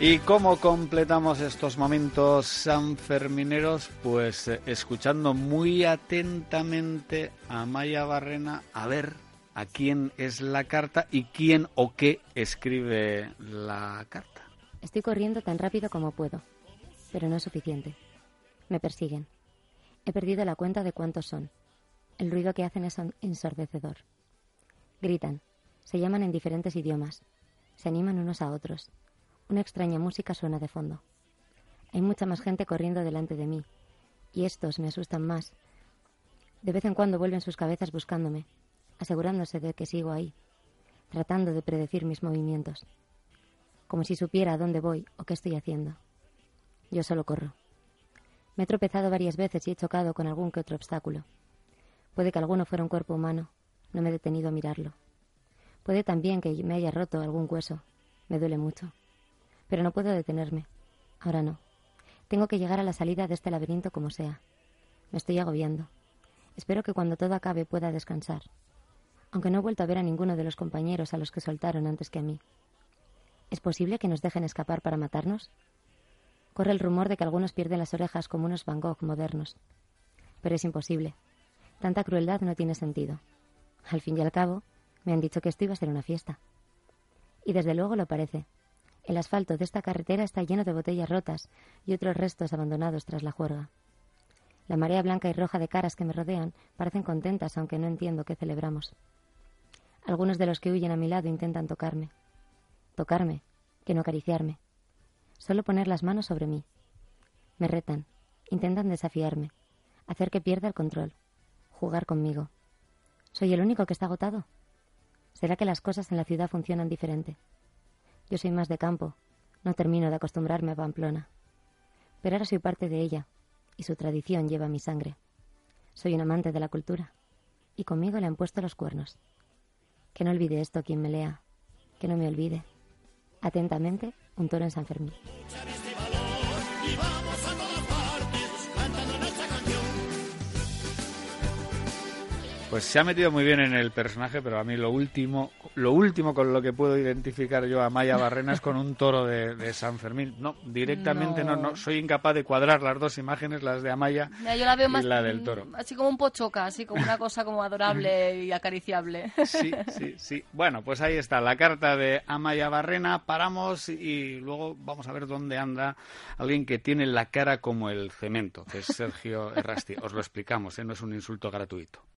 ¿Y cómo completamos estos momentos sanfermineros? Pues escuchando muy atentamente a Amaia Barrena a ver a quién es la carta y quién o qué escribe la carta. Estoy corriendo tan rápido como puedo, pero no es suficiente. Me persiguen. He perdido la cuenta de cuántos son. El ruido que hacen es ensordecedor. Gritan, se llaman en diferentes idiomas, se animan unos a otros. Una extraña música suena de fondo. Hay mucha más gente corriendo delante de mí, y estos me asustan más. De vez en cuando vuelven sus cabezas buscándome, asegurándose de que sigo ahí, tratando de predecir mis movimientos, como si supiera a dónde voy o qué estoy haciendo. Yo solo corro. Me he tropezado varias veces y he chocado con algún que otro obstáculo. Puede que alguno fuera un cuerpo humano, no me he detenido a mirarlo. Puede también que me haya roto algún hueso, me duele mucho. Pero no puedo detenerme. Ahora no. Tengo que llegar a la salida de este laberinto como sea. Me estoy agobiando. Espero que cuando todo acabe pueda descansar. Aunque no he vuelto a ver a ninguno de los compañeros a los que soltaron antes que a mí. ¿Es posible que nos dejen escapar para matarnos? Corre el rumor de que algunos pierden las orejas como unos Van Gogh modernos. Pero es imposible. Tanta crueldad no tiene sentido. Al fin y al cabo, me han dicho que esto iba a ser una fiesta. Y desde luego lo parece. El asfalto de esta carretera está lleno de botellas rotas y otros restos abandonados tras la juerga. La marea blanca y roja de caras que me rodean parecen contentas, aunque no entiendo qué celebramos. Algunos de los que huyen a mi lado intentan tocarme. Tocarme, que no acariciarme. Solo poner las manos sobre mí. Me retan, intentan desafiarme, hacer que pierda el control, jugar conmigo. ¿Soy el único que está agotado? ¿Será que las cosas en la ciudad funcionan diferente? Yo soy más de campo, no termino de acostumbrarme a Pamplona. Pero ahora soy parte de ella, y su tradición lleva mi sangre. Soy un amante de la cultura, y conmigo le han puesto los cuernos. Que no olvide esto quien me lea, que no me olvide. Atentamente, un toro en San Fermín. Pues se ha metido muy bien en el personaje, pero a mí lo último con lo que puedo identificar yo a Amaia Barrena es con un toro de San Fermín. No, directamente no, soy incapaz de cuadrar las dos imágenes, las de Amaia yo la veo y más, la del toro. Así como un pochoca, así como una cosa como adorable y acariciable. Sí. Bueno, pues ahí está la carta de Amaia Barrena. Paramos y luego vamos a ver dónde anda alguien que tiene la cara como el cemento, que es Sergio Errasti. Os lo explicamos, no es un insulto gratuito.